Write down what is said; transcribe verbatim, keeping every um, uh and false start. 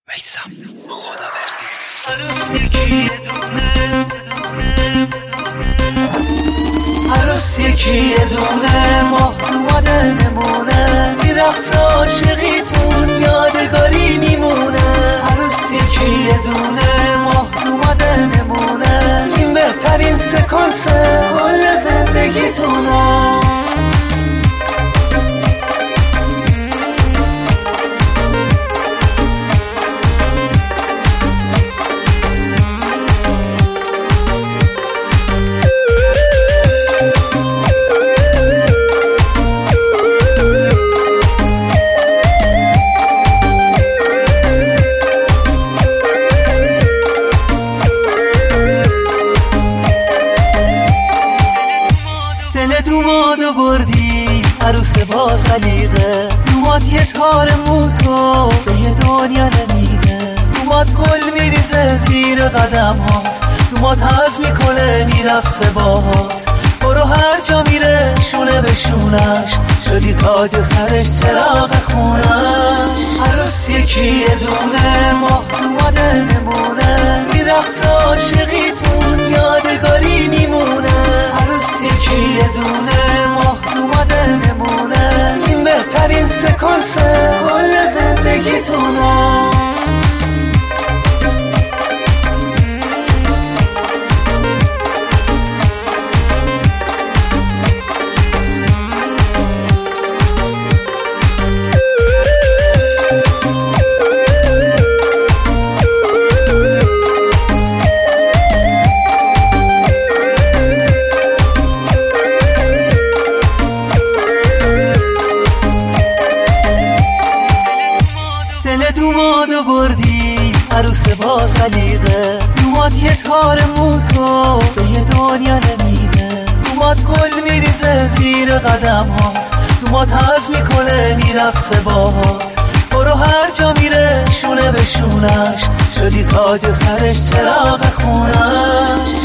میثم خداوردی. عروس یکی دونه، عروس یکی دونه، ماه اومده نمونه، این رقص عاشقیتون یادگاری میمونه. عروس یکی دونه، ماه اومده نمونه، این بهترین سکانس کل زندگیتونه. دومادو بردی عروس با سلیقه، دوماد یه تار موتو به یه دنیا نمیده، دوماد گل میریزه زیر قدمات، دوماد هز میکنه میرقصه باهات، برو هر جا میره شونه به شونش، شدی تاج سرش چراغ خونش. عروس یکی دونه، ماه اومده نمونه، میرقصه عاشقیتون یادگاری میمونه. عروس یکی دونه، ماه اومده نمونه، این بهترین سکانس کل زندگیتونه. دومادو بردی عروس با سلیقه، دوماد یه تار موتو به یه دنیا نمیده، دوماد گل میریزه زیر قدمات، دوماد هز میکنه میرقصه باهات، برو هر جا میره شونه به شونش، شدی تاج سرش چراغ خونش.